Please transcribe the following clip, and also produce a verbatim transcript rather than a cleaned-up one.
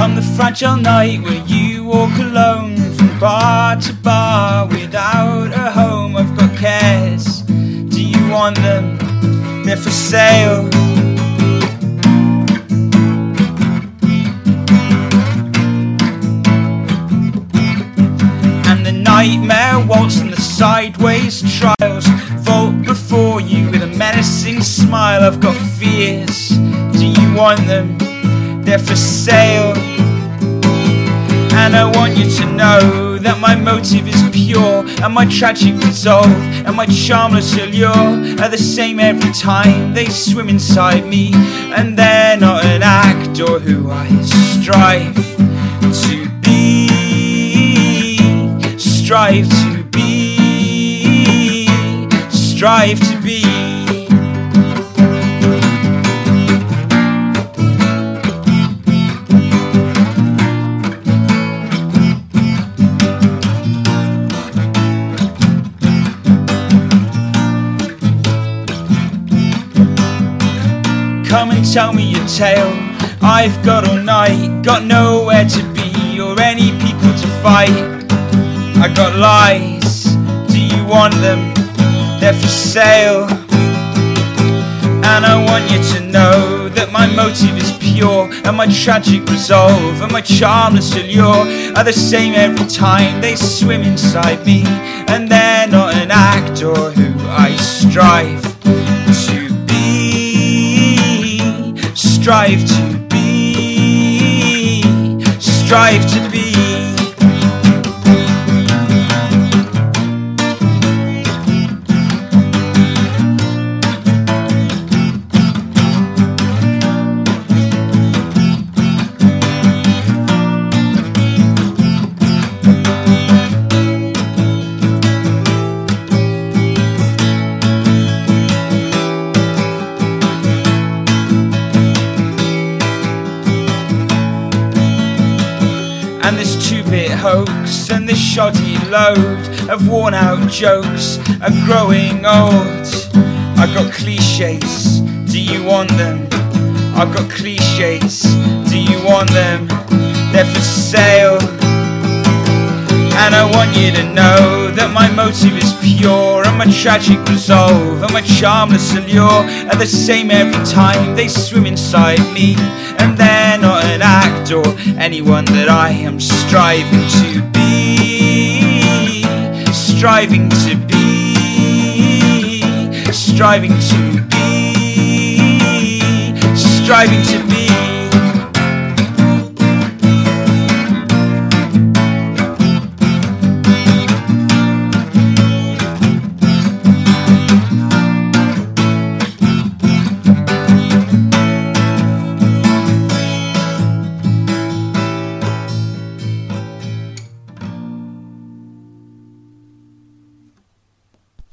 Come the fragile night where you walk alone from bar to bar without a home. I've got cares, do you want them? They're for sale. And the nightmare waltz and the sideways trials vault before you with a menacing smile. I've got fears, do you want them? They're for sale. And I want you to know that my motive is pure, and my tragic resolve and my charmless allure are the same every time they swim inside me. And they're not an actor who I strive to be, strive to be, strive to be. Come and tell me your tale. I've got all night, got nowhere to be or any people to fight. I got lies, do you want them? They're for sale. And I want you to know that my motive is pure, and my tragic resolve and my charmless allure are the same every time they swim inside me. And they're not an actor who I strive to strive to be, strive to be. And this two-bit hoax and this shoddy load of worn-out jokes are growing old. I've got cliches, do you want them? I've got cliches, do you want them? They're for sale. And I want you to know that my motive is pure, and my tragic resolve and my charmless allure are the same every time they swim inside me. And they're not an act or anyone that I am striving to be, striving to be, striving to be, striving to be.